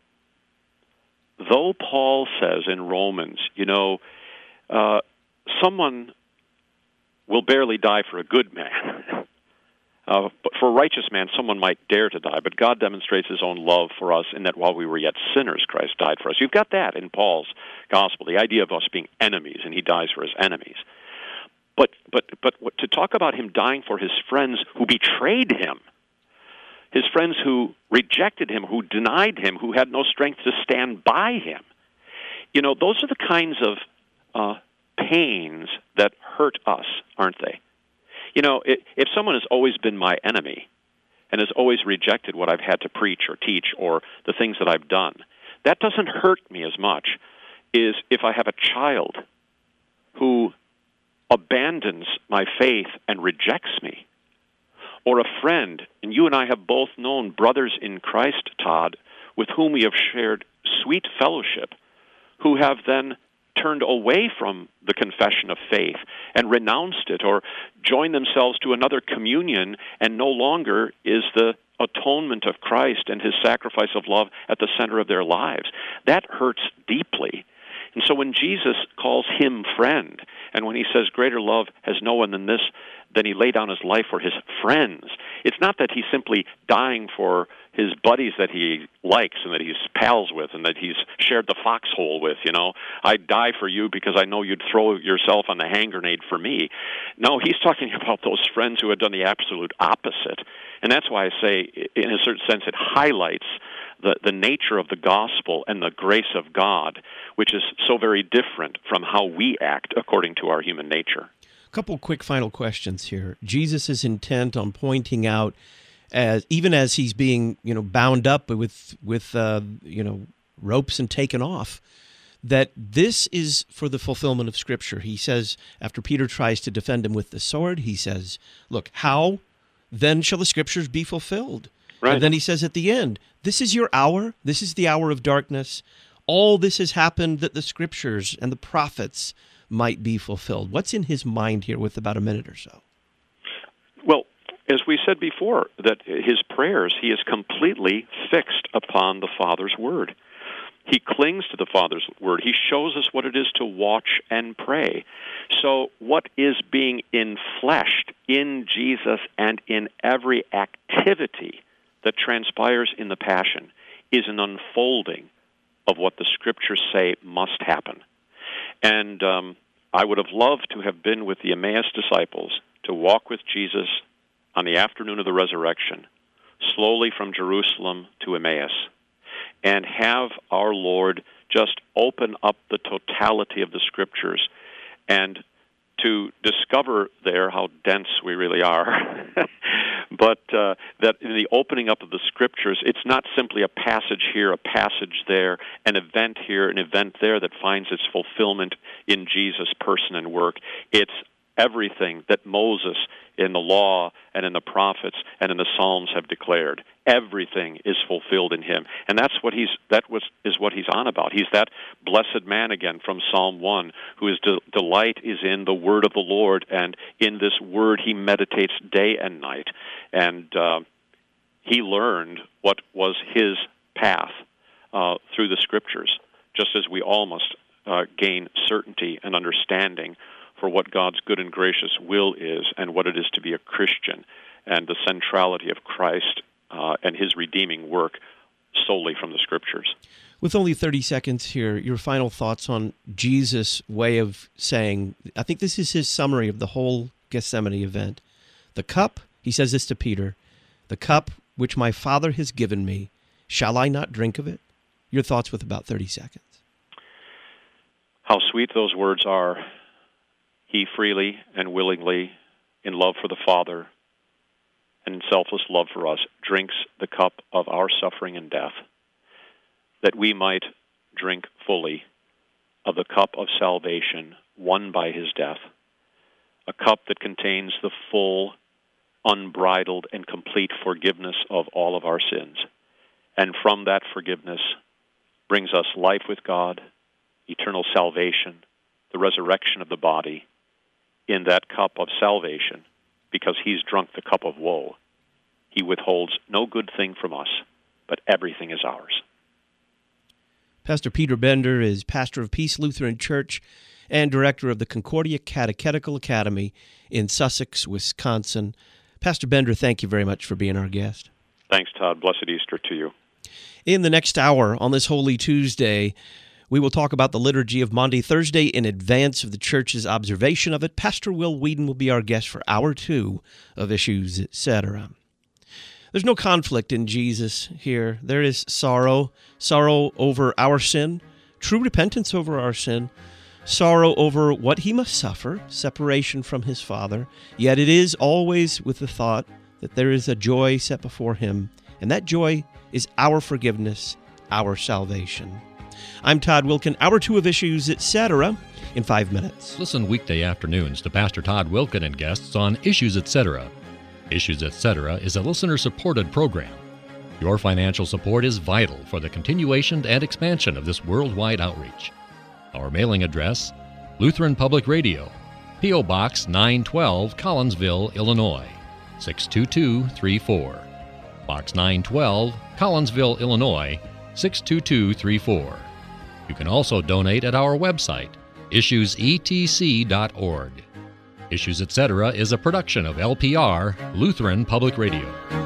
though Paul says in Romans, you know, uh, someone will barely die for a good man. Uh, but for a righteous man, someone might dare to die, but God demonstrates his own love for us in that while we were yet sinners, Christ died for us. You've got that in Paul's gospel, the idea of us being enemies, and he dies for his enemies. But but but what, to talk about him dying for his friends who betrayed him, his friends who rejected him, who denied him, who had no strength to stand by him, you know, those are the kinds of uh, pains that hurt us, aren't they? You know, if someone has always been my enemy and has always rejected what I've had to preach or teach or the things that I've done, that doesn't hurt me as much as if I have a child who abandons my faith and rejects me, or a friend, and you and I have both known brothers in Christ, Todd, with whom we have shared sweet fellowship, who have then turned away from the confession of faith and renounced it, or joined themselves to another communion, and no longer is the atonement of Christ and his sacrifice of love at the center of their lives. That hurts deeply. And so when Jesus calls him friend, and when he says greater love has no one than this, then he laid down his life for his friends, it's not that he's simply dying for his buddies that he likes and that he's pals with and that he's shared the foxhole with, you know. I'd die for you because I know you'd throw yourself on the hand grenade for me. No, he's talking about those friends who had done the absolute opposite. And that's why I say, in a certain sense, it highlights the, the nature of the gospel and the grace of God, which is so very different from how we act according to our human nature. A couple quick final questions here. Jesus is intent on pointing out, as even as he's being, you know, bound up with with uh, you know, ropes and taken off, that this is for the fulfillment of Scripture. He says, after Peter tries to defend him with the sword, he says, "Look, how then shall the Scriptures be fulfilled?" Right. And then he says at the end, "This is your hour. This is the hour of darkness. All this has happened that the Scriptures and the prophets might be fulfilled." What's in his mind here with about a minute or so? Well, as we said before, that his prayers, he is completely fixed upon the Father's word. He clings to the Father's word. He shows us what it is to watch and pray. So what is being infleshed in Jesus and in every activity that transpires in the Passion is an unfolding of what the Scriptures say must happen. And um, I would have loved to have been with the Emmaus disciples to walk with Jesus on the afternoon of the resurrection, slowly from Jerusalem to Emmaus, and have our Lord just open up the totality of the Scriptures and to discover there how dense we really are. But uh, that in the opening up of the Scriptures, it's not simply a passage here, a passage there, an event here, an event there that finds its fulfillment in Jesus' person and work. It's everything that Moses in the law and in the prophets and in the Psalms have declared. Everything is fulfilled in him. And that's what he's that was is what he's on about. He's that blessed man again from Psalm one, whose de- delight is in the word of the Lord, and in this word he meditates day and night. And uh, he learned what was his path uh, through the Scriptures, just as we all must uh, gain certainty and understanding for what God's good and gracious will is and what it is to be a Christian, and the centrality of Christ uh, and his redeeming work solely from the Scriptures. With only thirty seconds here, your final thoughts on Jesus' way of saying, I think this is his summary of the whole Gethsemane event. The cup, he says this to Peter, the cup which my Father has given me, shall I not drink of it? Your thoughts with about thirty seconds. How sweet those words are. He freely and willingly, in love for the Father and in selfless love for us, drinks the cup of our suffering and death, that we might drink fully of the cup of salvation won by his death, a cup that contains the full, unbridled, and complete forgiveness of all of our sins. And from that forgiveness brings us life with God, eternal salvation, the resurrection of the body. In that cup of salvation, because he's drunk the cup of woe, he withholds no good thing from us, but everything is ours. Pastor Peter Bender is pastor of Peace Lutheran Church and director of the Concordia Catechetical Academy in Sussex, Wisconsin. Pastor Bender, thank you very much for being our guest. Thanks, Todd. Blessed Easter to you. In the next hour on this Holy Tuesday, we will talk about the Liturgy of Maundy Thursday in advance of the Church's observation of it. Pastor Will Whedon will be our guest for hour two of Issues, et cetera. There's no conflict in Jesus here. There is sorrow, sorrow over our sin, true repentance over our sin, sorrow over what he must suffer, separation from his Father. Yet it is always with the thought that there is a joy set before him, and that joy is our forgiveness, our salvation. I'm Todd Wilkin, hour two of Issues, et cetera, in five minutes. Listen weekday afternoons to Pastor Todd Wilkin and guests on Issues, et cetera. Issues, et cetera is a listener-supported program. Your financial support is vital for the continuation and expansion of this worldwide outreach. Our mailing address, Lutheran Public Radio, P O. Box nine twelve, Collinsville, Illinois, six two two three four. Box nine twelve, Collinsville, Illinois, six two two three four. You can also donate at our website, issues e t c dot org. Issues, et cetera is a production of L P R, Lutheran Public Radio.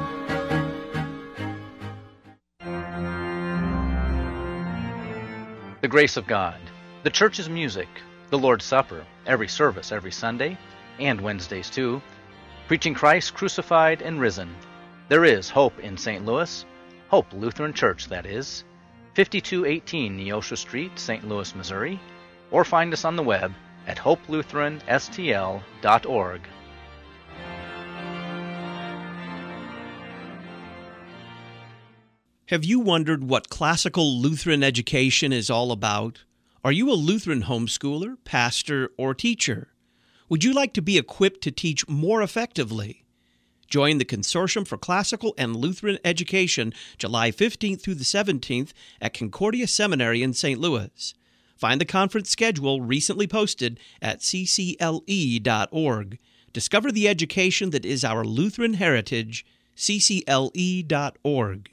The grace of God, the church's music, the Lord's Supper, every service every Sunday, and Wednesdays too, preaching Christ crucified and risen. There is hope in Saint Louis, Hope Lutheran Church, that is, fifty-two eighteen Neosho Street, Saint Louis, Missouri, or find us on the web at hope lutheran s t l dot org. Have you wondered what classical Lutheran education is all about? Are you a Lutheran homeschooler, pastor, or teacher? Would you like to be equipped to teach more effectively? Join the Consortium for Classical and Lutheran Education July fifteenth through the seventeenth at Concordia Seminary in Saint Louis. Find the conference schedule recently posted at c c l e dot org. Discover the education that is our Lutheran heritage, c c l e dot org.